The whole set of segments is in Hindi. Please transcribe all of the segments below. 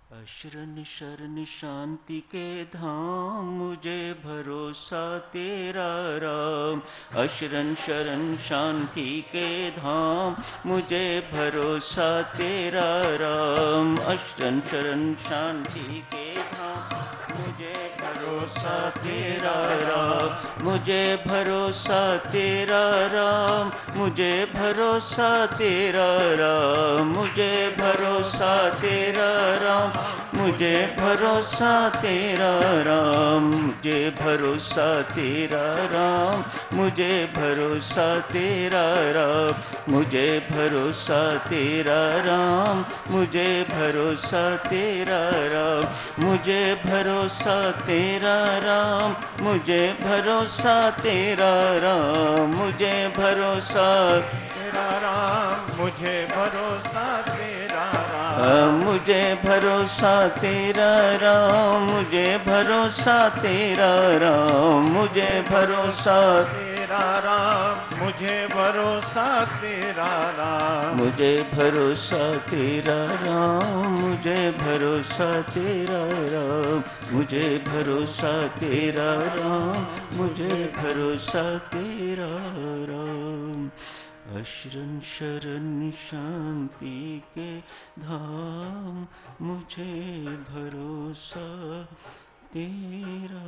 शरण शरण शांति के धाम, मुझे भरोसा तेरा राम। अशरण शरण शांति के धाम, मुझे भरोसा तेरा राम। अशरण शरण शांति के धाम, मुझे भरोसा तेरा राम। मुझे भरोसा तेरा राम, मुझे भरोसा तेरा राम। मुझे भरोसा तेरा राम, मुझे भरोसा तेरा राम। मुझे भरोसा तेरा राम, मुझे भरोसा तेरा राम। मुझे भरोसा तेरा राम, मुझे भरोसा तेरा राम। मुझे भरोसा तेरा राम, मुझे भरोसा तेरा राम। मुझे भरोसा तेरा राम, मुझे भरोसा तेरा राम। मुझे भरोसा तेरा राम, मुझे भरोसा तेरा राम। मुझे भरोसा तेरा राम, मुझे भरोसा तेरा राम। मुझे भरोसा तेरा राम, मुझे भरोसा तेरा राम। मुझे भरोसा तेरा राम, मुझे भरोसा तेरा राम। अशरण शरण शांति के धाम, मुझे भरोसा तेरा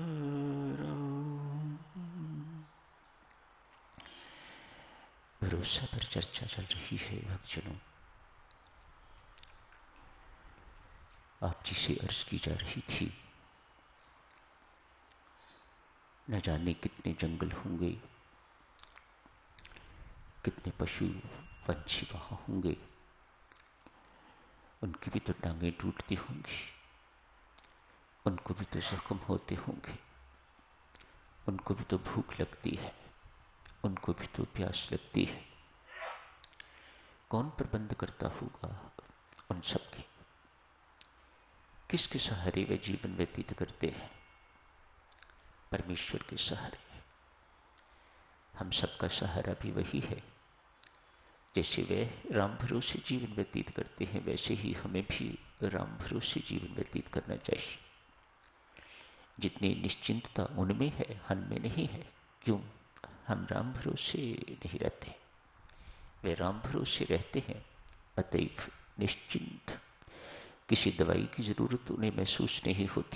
राम। भरोसा पर चर्चा चल रही है भक्तजनों। आप जी से अर्ज की जा रही थी, न जाने कितने जंगल होंगे, कितने पशु पंछी वहां होंगे, उनकी भी तो टांगें टूटती होंगी, उनको भी तो जख्म होते होंगे, उनको भी तो भूख लगती है, उनको भी तो प्यास लगती है। कौन प्रबंध करता होगा उन सबके? किसके सहारे वे जीवन व्यतीत करते हैं? परमेश्वर के सहारे। हम सबका सहारा भी वही है। जैसे वे राम भरोसे जीवन व्यतीत करते हैं, वैसे ही हमें भी राम भरोसे जीवन व्यतीत करना चाहिए। जितनी निश्चिंतता उनमें है, हममें नहीं है। क्यों? हम राम भरोसे नहीं रहते, वे राम भरोसे रहते हैं। अतएव निश्चिंत, किसी दवाई की जरूरत उन्हें महसूस नहीं होती।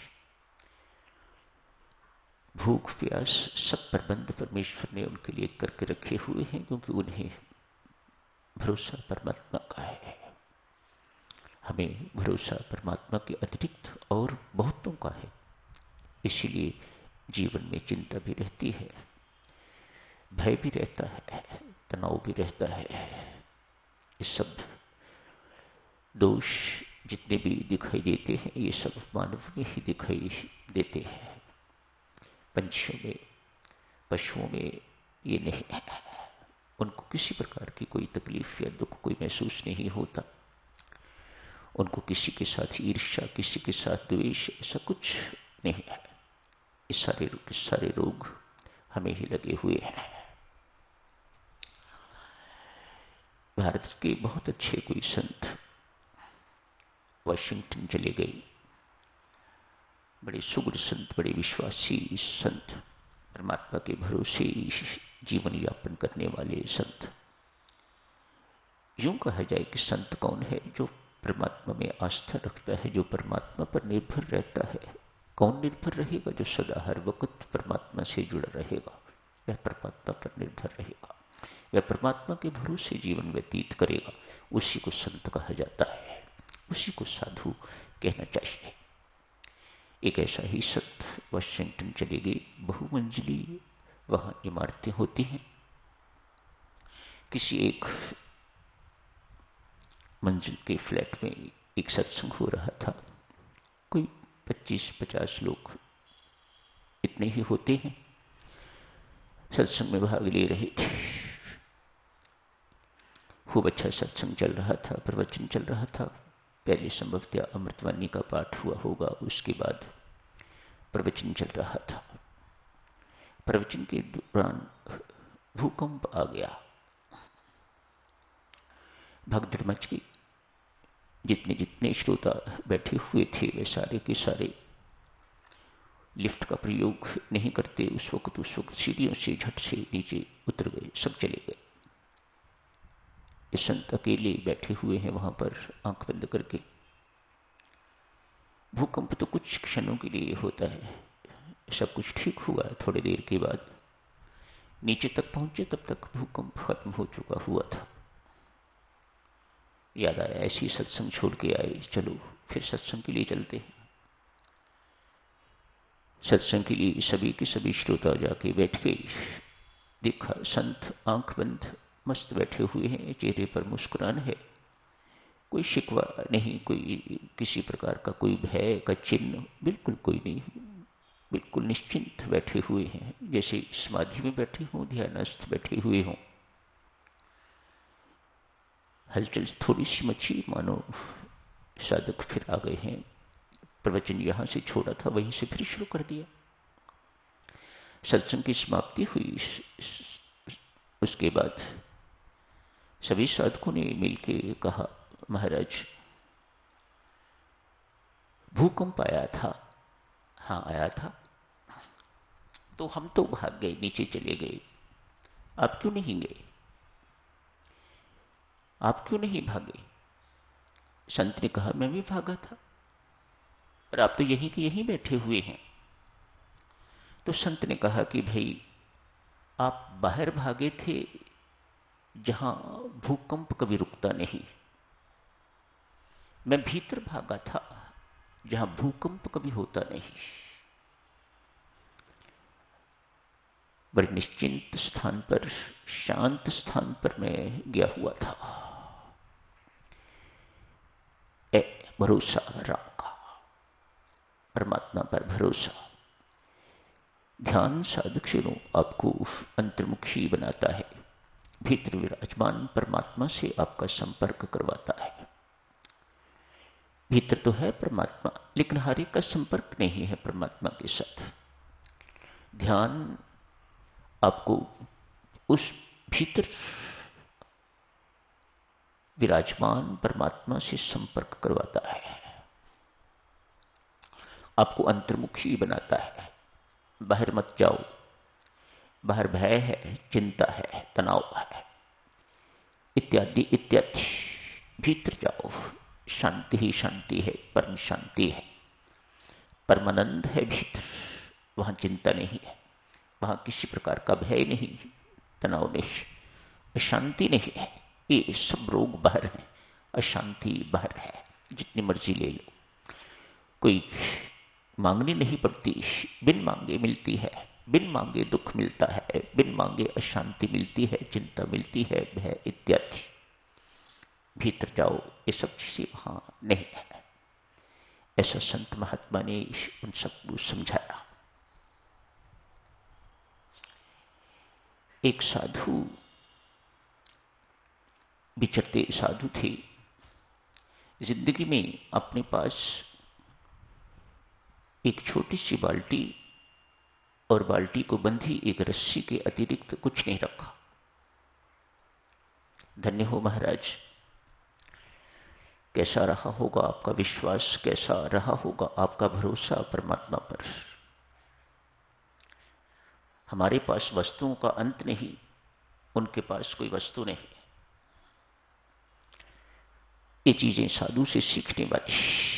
भूख प्यास सब प्रबंध परमेश्वर ने उनके लिए करके रखे हुए हैं, क्योंकि उन्हें भरोसा परमात्मा का है। हमें भरोसा परमात्मा के अतिरिक्त और बहुतों का है। इसीलिए जीवन में चिंता भी रहती है, भय भी रहता है, तनाव भी रहता है। ये सब दोष जितने भी दिखाई देते हैं, ये सब मानव में ही दिखाई देते हैं। पंछियों में, पशुओं में ये नहीं है। उनको किसी प्रकार की कोई तकलीफ या दुख कोई महसूस नहीं होता। उनको किसी के साथ ईर्ष्या, किसी के साथ द्वेष, ऐसा कुछ नहीं है। इस सारे रोग हमें ही लगे हुए हैं। भारत के बहुत अच्छे कोई संत वाशिंगटन चले गए। बड़े सुगढ़ संत, बड़े विश्वासी संत, परमात्मा के भरोसे जीवन यापन करने वाले संत। यूं कहा जाए कि संत कौन है? जो परमात्मा में आस्था रखता है, जो परमात्मा पर निर्भर रहता है। कौन निर्भर रहेगा? जो सदा हर वक्त परमात्मा से जुड़ा रहेगा, वह परमात्मा पर निर्भर रहेगा, वह परमात्मा के भरोसे जीवन व्यतीत करेगा। उसी को संत कहा जाता है, उसी को साधु कहना चाहिए। एक ऐसा ही संत वाशिंगटन चले गए। बहुमंजिली वहां इमारतें होती हैं। किसी एक मंजिल के फ्लैट में एक सत्संग हो रहा था। कोई 25-50 लोग इतने ही होते हैं, सत्संग में भाग ले रहे थे। खूब अच्छा सत्संग चल रहा था, प्रवचन चल रहा था। पहले संभवतः अमृतवाणी का पाठ हुआ होगा, उसके बाद प्रवचन चल रहा था। प्रवचन के दौरान भूकंप आ गया, भगदड़ मच गई। जितने जितने श्रोता बैठे हुए थे वे सारे के सारे लिफ्ट का प्रयोग नहीं करते। उस वक्त सीढ़ियों से झट से नीचे उतर गए, सब चले गए। ये संत अकेले बैठे हुए हैं वहां पर आंख बंद करके। भूकंप तो कुछ क्षणों के लिए होता है, सब कुछ ठीक हुआ। थोड़ी देर के बाद नीचे तक पहुंचे, तब तक भूकंप खत्म हो चुका हुआ था। याद आया ऐसी सत्संग छोड़ के आए, चलो फिर सत्संग के लिए चलते हैं। सत्संग के लिए सभी के सभी श्रोता जाके बैठ गए। देखा संत आंख बंद मस्त बैठे हुए हैं, चेहरे पर मुस्कुरान है, कोई शिकवा नहीं, कोई किसी प्रकार का कोई भय का चिन्ह बिल्कुल कोई नहीं, बिल्कुल निश्चिंत बैठे हुए हैं, जैसे समाधि में बैठे हों, ध्यानस्थ बैठे हुए हों। हलचल थोड़ी सी मची, मानो साधक फिर आ गए हैं। प्रवचन यहां से छोड़ा था वहीं से फिर शुरू कर दिया। सत्संग की समाप्ति हुई। उसके बाद सभी साधकों ने मिलकर कहा, महाराज भूकंप आया था। हाँ आया था, तो हम तो भाग गए, नीचे चले गए, आप क्यों नहीं गए? आप क्यों नहीं भागे? संत ने कहा, मैं भी भागा था, पर आप तो यहीं के यहीं बैठे हुए हैं। तो संत ने कहा कि भाई आप बाहर भागे थे जहां भूकंप कभी रुकता नहीं, मैं भीतर भागा था जहां भूकंप कभी होता नहीं। बड़े निश्चिंत स्थान पर, शांत स्थान पर मैं गया हुआ था। भरोसा राम का, परमात्मा पर भरोसा। ध्यान साधक आपको अंतर्मुखी बनाता है, भीतर विराजमान परमात्मा से आपका संपर्क करवाता है। भीतर तो है परमात्मा, लेकिन हर एक का संपर्क नहीं है परमात्मा के साथ। ध्यान आपको उस भीतर विराजमान परमात्मा से संपर्क करवाता है, आपको अंतर्मुखी बनाता है। बाहर मत जाओ, बाहर भय है, चिंता है, तनाव है, इत्यादि इत्यादि। भीतर जाओ, शांति ही शांति है, परम शांति है, परमानंद है भीतर। वहां चिंता नहीं है, वहां किसी प्रकार का भय नहीं, तनाव नहीं, अशांति नहीं है। ये सब रोग बाहर है, अशांति बाहर है, जितनी मर्जी ले लो। कोई मांगनी नहीं पड़ती, बिन मांगे मिलती है, बिन मांगे दुख मिलता है, बिन मांगे अशांति मिलती है, चिंता मिलती है, भय इत्यादि। भीतर जाओ, ये सब चीजें वहां नहीं है। ऐसा संत महात्मा ने उन सबको समझाया। एक साधु, विचरते साधु थे, जिंदगी में अपने पास एक छोटी सी बाल्टी और बाल्टी को बंधी एक रस्सी के अतिरिक्त कुछ नहीं रखा। धन्य हो महाराज। कैसा रहा होगा आपका विश्वास, कैसा रहा होगा आपका भरोसा परमात्मा पर। हमारे पास वस्तुओं का अंत नहीं, उनके पास कोई वस्तु नहीं। ये चीजें साधु से सीखने वाली।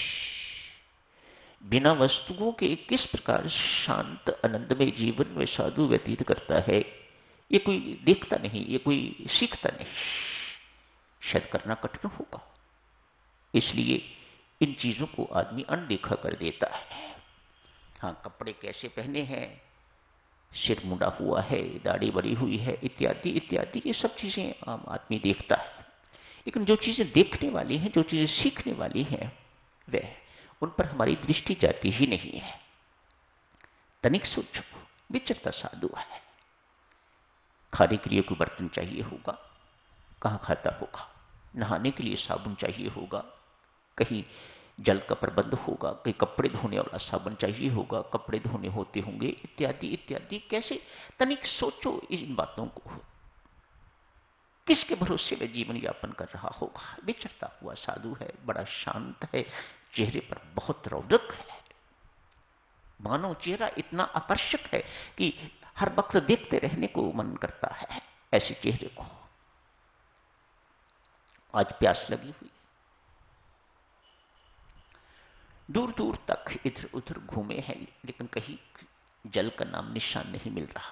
बिना वस्तुओं के किस प्रकार शांत आनंदमय जीवन में साधु व्यतीत करता है, ये कोई देखता नहीं, ये कोई सीखता नहीं। शायद करना कठिन होगा, इसलिए इन चीजों को आदमी अनदेखा कर देता है। हाँ, कपड़े कैसे पहने हैं, सिर मुंडा हुआ है, दाढ़ी बड़ी हुई है, इत्यादि इत्यादि, ये सब चीजें आम आदमी देखता है। लेकिन जो चीजें देखने वाली हैं, जो चीजें सीखने वाली हैं, वह उन पर हमारी दृष्टि जाती ही नहीं है। तनिक सोचो, विचरता साधु है, खाने के लिए कोई बर्तन चाहिए होगा, कहां खाता होगा, नहाने के लिए साबुन चाहिए होगा, कहीं जल का प्रबंध होगा, कहीं कपड़े धोने वाला साबुन चाहिए होगा, कपड़े धोने होते होंगे, इत्यादि इत्यादि। कैसे तनिक सोचो इन बातों को। किसके भरोसे में जीवन यापन कर रहा होगा? विचरता हुआ साधु है, बड़ा शांत है, चेहरे पर बहुत रौनक है, मानो चेहरा इतना आकर्षक है कि हर वक्त देखते रहने को मन करता है ऐसे चेहरे को। आज प्यास लगी हुई, दूर दूर तक इधर उधर घूमे हैं, लेकिन कहीं जल का नाम निशान नहीं मिल रहा।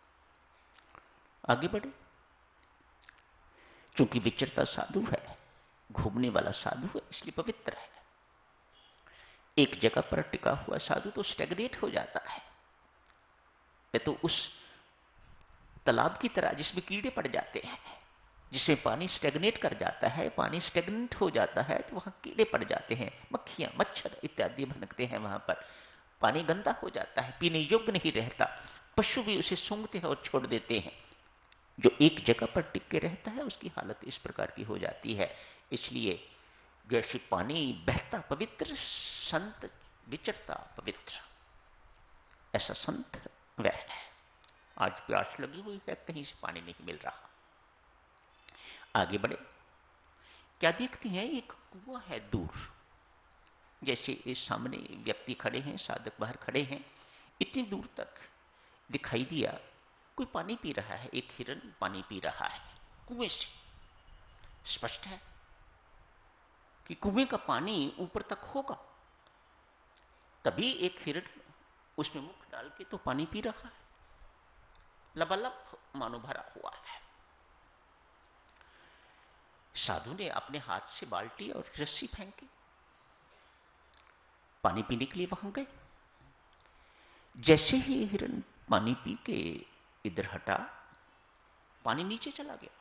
आगे बढ़े, क्योंकि विचरता साधु है, घूमने वाला साधु है, इसलिए पवित्र है। एक जगह पर टिका हुआ साधु तो स्टेगनेट हो जाता है। तो उस तालाब की तरह जिसमें कीड़े पड़ जाते हैं, जिसमें पानी स्टेगनेट कर जाता है, पानी स्टेगनेट हो जाता है तो वहां कीड़े पड़ जाते हैं, मक्खियां मच्छर इत्यादि भनकते हैं। वहां पर पानी गंदा हो जाता है, पीने योग्य नहीं रहता, पशु भी उसे सूंघते हैं और छोड़ देते हैं। जो एक जगह पर टिक के रहता है उसकी हालत इस प्रकार की हो जाती है। इसलिए जैसे पानी बहता पवित्र, संत विचरता पवित्र, ऐसा संत वह है। आज प्यास लगी हुई है, कहीं से पानी नहीं मिल रहा। आगे बढ़े, क्या देखते हैं? एक कुआं है दूर, जैसे इस सामने व्यक्ति खड़े हैं, साधक बाहर खड़े हैं, इतनी दूर तक दिखाई दिया कोई पानी पी रहा है, एक हिरन पानी पी रहा है कुएं से। स्पष्ट है कि कुएं का पानी ऊपर तक होगा, तभी एक हिरन उसमें मुख डाल के तो पानी पी रहा है, लबालब मानो भरा हुआ है। साधु ने अपने हाथ से बाल्टी और रस्सी फेंकी, पानी पीने के लिए वहां गए। जैसे ही हिरन पानी पी के इधर हटा, पानी नीचे चला गया।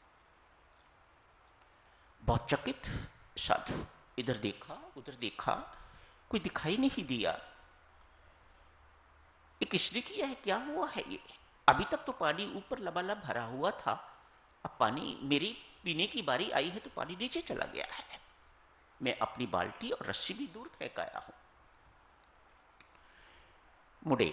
बहुत चकित साधु, इधर देखा उधर देखा, कोई दिखाई नहीं दिया। ये किसने किया है? क्या हुआ है ये? अभी तक तो पानी ऊपर लबालब भरा हुआ था, अब पानी मेरी पीने की बारी आई है तो पानी नीचे चला गया है। मैं अपनी बाल्टी और रस्सी भी दूर फेंक आया हूं। मुड़े,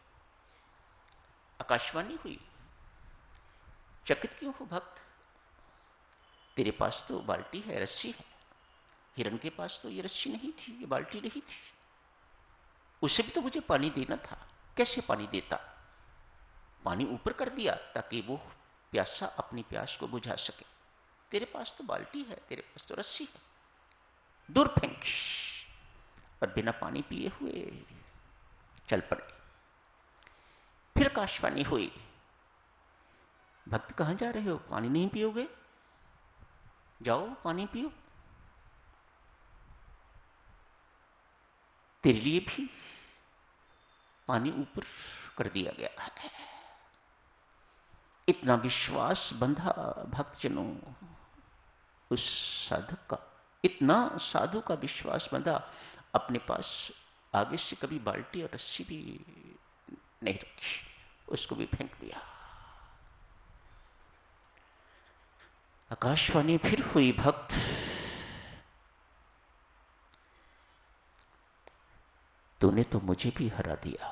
आकाशवाणी हुई, चकित क्यों हो भक्त? तेरे पास तो बाल्टी है, रस्सी है, हिरन के पास तो ये रस्सी नहीं थी, ये बाल्टी नहीं थी, उसे भी तो मुझे पानी देना था, कैसे पानी देता? पानी ऊपर कर दिया ताकि वो प्यासा अपनी प्यास को बुझा सके। तेरे पास तो बाल्टी है, तेरे पास तो रस्सी है, दूर फेंक। और बिना पानी पिए हुए चल पड़े। फिर आकाशवाणी हुई, भक्त कहां जा रहे हो? पानी नहीं पियोगे? जाओ पानी पियो, तेरे लिए भी पानी ऊपर कर दिया गया है। इतना विश्वास बंधा भक्तजनों उस साधक का, इतना साधु का विश्वास बंधा, अपने पास आगे से कभी बाल्टी और रस्सी भी नहीं रखी, उसको भी फेंक दिया। आकाशवाणी फिर हुई, भक्त तूने तो मुझे भी हरा दिया,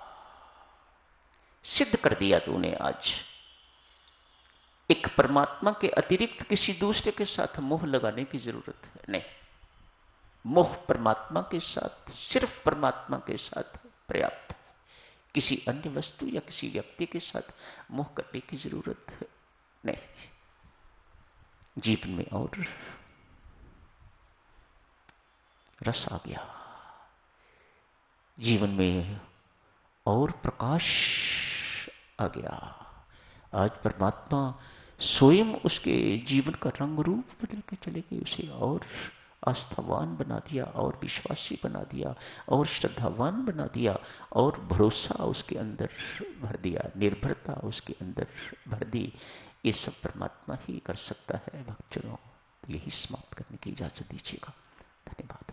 सिद्ध कर दिया तूने आज। एक परमात्मा के अतिरिक्त किसी दूसरे के साथ मोह लगाने की जरूरत है नहीं। मोह परमात्मा के साथ, सिर्फ परमात्मा के साथ पर्याप्त है। किसी अन्य वस्तु या किसी व्यक्ति के साथ मोह करने की जरूरत नहीं। जीवन में और रस आ गया, जीवन में और प्रकाश आ गया। आज परमात्मा स्वयं उसके जीवन का रंग रूप बदल के चले गए, उसे और आस्थावान बना दिया, और विश्वासी बना दिया, और श्रद्धावान बना दिया, और भरोसा उसके अंदर भर दिया, निर्भरता उसके अंदर भर दी। ये सब परमात्मा ही कर सकता है। भक्तजनों, यही समाप्त करने की इजाजत दीजिएगा। धन्यवाद।